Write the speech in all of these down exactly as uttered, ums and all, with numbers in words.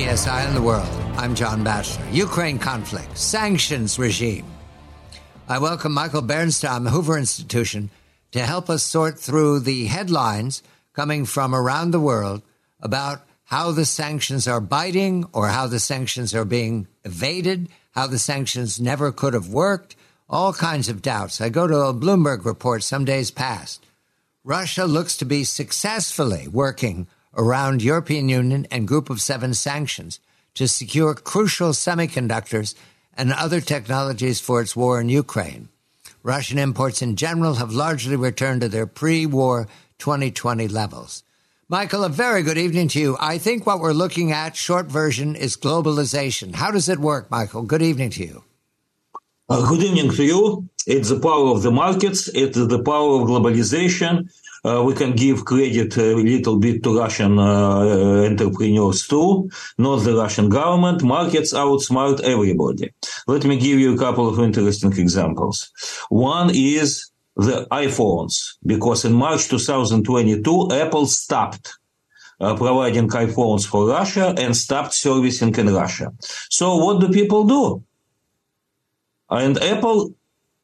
B S Eye on the World. I'm John Batchelor. Ukraine conflict, sanctions regime. I welcome Michael Bernstein, the Hoover Institution, to help us sort through the headlines coming from around the world about how the sanctions are biting or how the sanctions are being evaded, how the sanctions never could have worked, all kinds of doubts. I go to a Bloomberg report some days past. Russia looks to be successfully working around European Union and Group of Seven sanctions to secure crucial semiconductors and other technologies for its war in Ukraine. Russian imports in general have largely returned to their pre-war twenty twenty levels. Michael, a very good evening to you. I think what we're looking at, short version, is globalization. How does it work, Michael? Good evening to you. Uh, good evening to you. It's the power of the markets. It's the power of globalization. Uh, we can give credit a little bit to Russian uh, entrepreneurs too, not the Russian government. Markets outsmart everybody. Let me give you a couple of interesting examples. One is the iPhones, because in March twenty twenty-two, Apple stopped uh, providing iPhones for Russia and stopped servicing in Russia. So what do people do? And Apple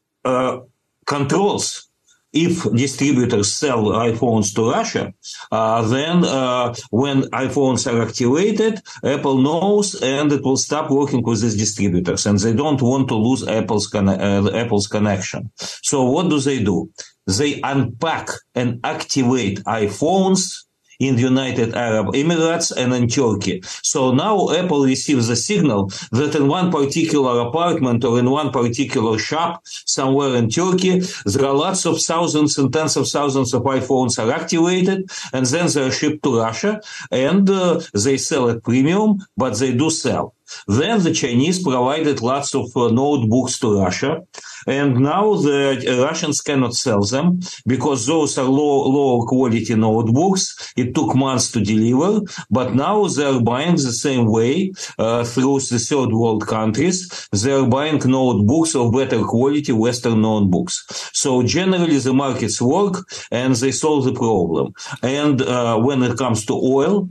uh, controls. If distributors sell iPhones to Russia, uh, then uh, when iPhones are activated, Apple knows and it will stop working with these distributors. And they don't want to lose Apple's, con- uh, Apple's connection. So what do they do? They unpack and activate iPhones in the United Arab Emirates and in Turkey. So now Apple receives a signal that in one particular apartment or in one particular shop somewhere in Turkey, there are lots of thousands and tens of thousands of iPhones are activated, and then they are shipped to Russia, and uh, they sell at premium, but they do sell. Then the Chinese provided lots of uh, notebooks to Russia, and now the Russians cannot sell them because those are low, lower quality notebooks. It took months to deliver, but now they are buying the same way uh, through the third world countries. They are buying notebooks of better quality, Western notebooks. So generally the markets work and they solve the problem. And uh, when it comes to oil,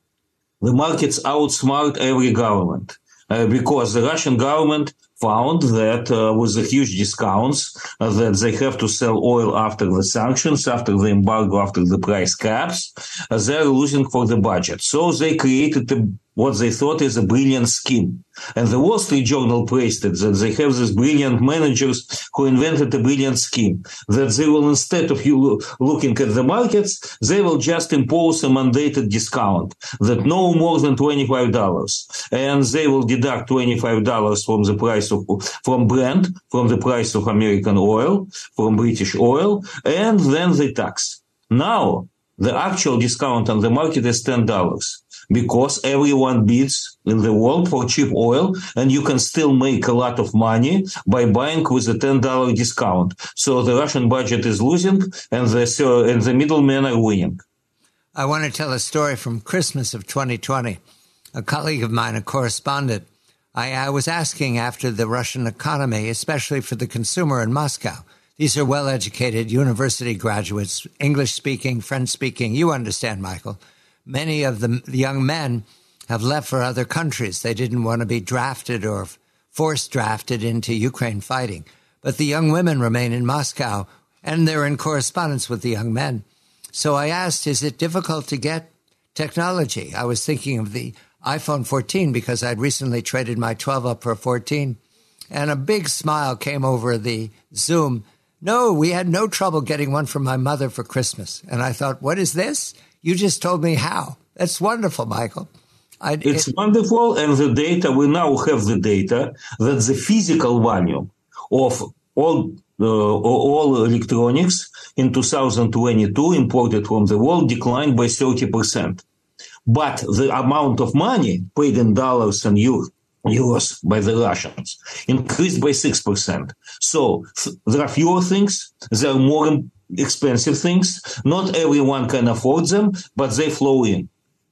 the markets outsmart every government uh, because the Russian government found that uh, with the huge discounts uh, that they have to sell oil after the sanctions, after the embargo, after the price caps, uh, they're losing for the budget. So they created a what they thought is a brilliant scheme. And the Wall Street Journal praised it, that they have these brilliant managers who invented a brilliant scheme, that they will, instead of you looking at the markets, they will just impose a mandated discount, that no more than twenty-five dollars. And they will deduct twenty-five dollars from the price of, from Brent, from the price of American oil, from British oil, and then they tax. Now, the actual discount on the market is ten dollars. Because everyone bids in the world for cheap oil, and you can still make a lot of money by buying with a ten dollars discount. So the Russian budget is losing, and the, and the middlemen are winning. I want to tell a story from Christmas of twenty twenty. A colleague of mine, a correspondent, I, I was asking after the Russian economy, especially for the consumer in Moscow. These are well-educated university graduates, English-speaking, French-speaking. You understand, Michael. Many of the young men have left for other countries. They didn't want to be drafted or forced drafted into Ukraine fighting. But the young women remain in Moscow, and they're in correspondence with the young men. So I asked, is it difficult to get technology? I was thinking of the iPhone fourteen because I'd recently traded my twelve up for a fourteen. And a big smile came over the Zoom. No, we had no trouble getting one for my mother for Christmas. And I thought, what is this? You just told me how. That's wonderful, Michael. I, it's it, wonderful, and the data, we now have the data that the physical value of all uh, all electronics in two thousand twenty-two imported from the world declined by thirty percent. But the amount of money paid in dollars and euros euros by the Russians increased by six percent. So there are fewer things, there are more expensive things. Not everyone can afford them, but they flow in.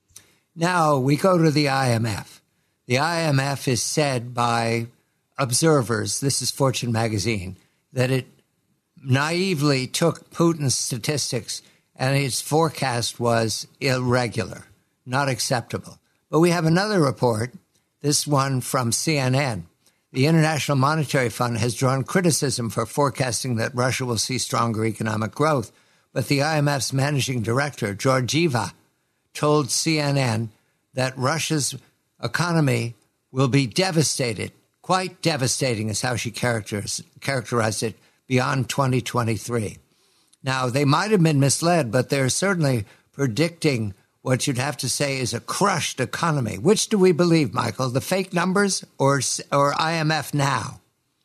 Now we go to the I M F. The I M F is said by observers, this is Fortune magazine, that it naively took Putin's statistics and its forecast was irregular, not acceptable. But we have another report, this one from C N N. The International Monetary Fund has drawn criticism for forecasting that Russia will see stronger economic growth. But the I M F's managing director, Georgieva, told C N N that Russia's economy will be devastated, quite devastating is how she characterized it, beyond twenty twenty-three. Now, they might have been misled, but they're certainly predicting what you'd have to say is a crushed economy. Which do we believe, Michael, the fake numbers or or I M F now?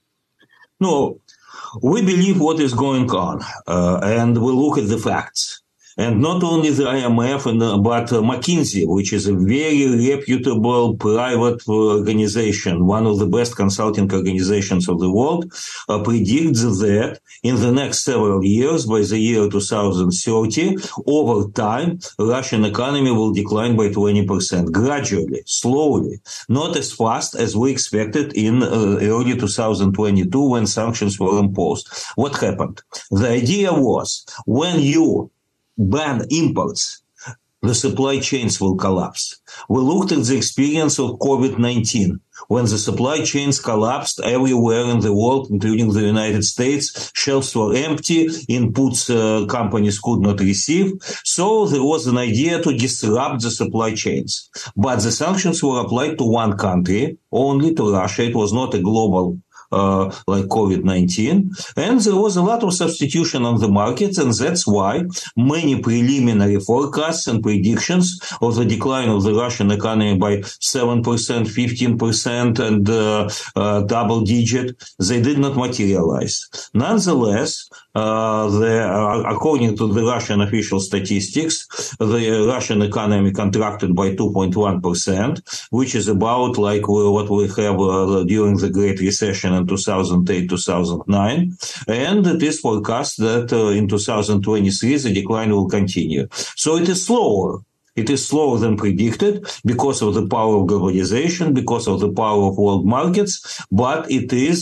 No, we believe what is going on, uh, and we look at the facts. And not only the I M F, and, uh, but uh, McKinsey, which is a very reputable private organization, one of the best consulting organizations of the world, uh, predicts that in the next several years, by the year two thousand thirty, over time, Russian economy will decline by twenty percent, gradually, slowly, not as fast as we expected in uh, early two thousand twenty-two when sanctions were imposed. What happened? The idea was when you ban imports, the supply chains will collapse. We looked at the experience of COVID nineteen. When the supply chains collapsed everywhere in the world, including the United States, shelves were empty, inputs uh, companies could not receive. So there was an idea to disrupt the supply chains. But the sanctions were applied to one country, only to Russia. It was not a global Uh, like COVID nineteen. And there was a lot of substitution on the markets, and that's why many preliminary forecasts and predictions of the decline of the Russian economy by seven percent, fifteen percent, and uh, uh, double digit, they did not materialize. Nonetheless, uh, the, uh, according to the Russian official statistics, the Russian economy contracted by two point one percent, which is about like what we have uh, during the Great Recession in two thousand eight, two thousand nine, and it is forecast that uh, in two thousand twenty-three the decline will continue. So it is slower. It is slower than predicted because of the power of globalization, because of the power of world markets, but it is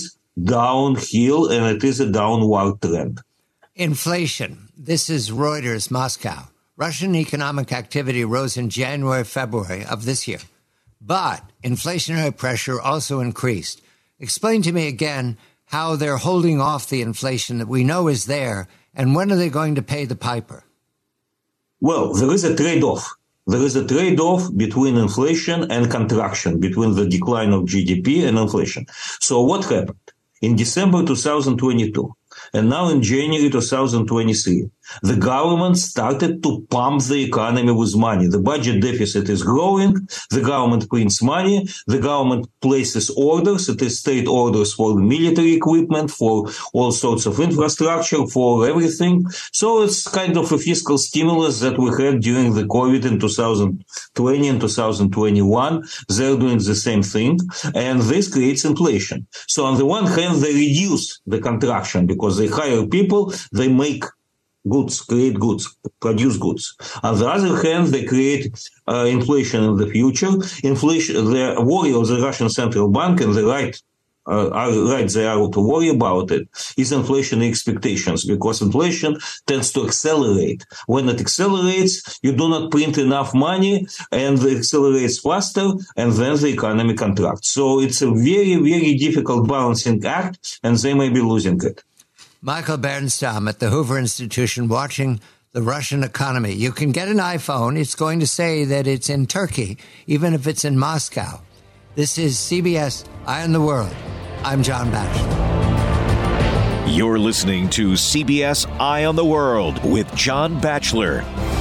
downhill and it is a downward trend. Inflation. This is Reuters, Moscow. Russian economic activity rose in January, February of this year, but inflationary pressure also increased. Explain to me again how they're holding off the inflation that we know is there, and when are they going to pay the piper? Well, there is a trade-off. There is a trade-off between inflation and contraction, between the decline of G D P and inflation. So what happened? In December two thousand twenty-two, and now in January two thousand twenty-three, the government started to pump the economy with money. The budget deficit is growing. The government prints money. The government places orders. It is state orders for the military equipment, for all sorts of infrastructure, for everything. So it's kind of a fiscal stimulus that we had during the COVID in two thousand twenty and two thousand twenty-one. They're doing the same thing. And this creates inflation. So on the one hand, they reduce the contraction because they hire people, they make goods, create goods, produce goods. On the other hand, they create uh, inflation in the future. Inflation, the worry of the Russian Central Bank and the right, uh, are right they are to worry about it is inflation expectations, because inflation tends to accelerate. When it accelerates, you do not print enough money and it accelerates faster, and then the economy contracts. So it's a very, very difficult balancing act, and they may be losing it. Michael Bernstam at the Hoover Institution watching the Russian economy. You can get an iPhone. It's going to say that it's in Turkey, even if it's in Moscow. This is C B S Eye on the World. I'm John Batchelor. You're listening to C B S Eye on the World with John Batchelor.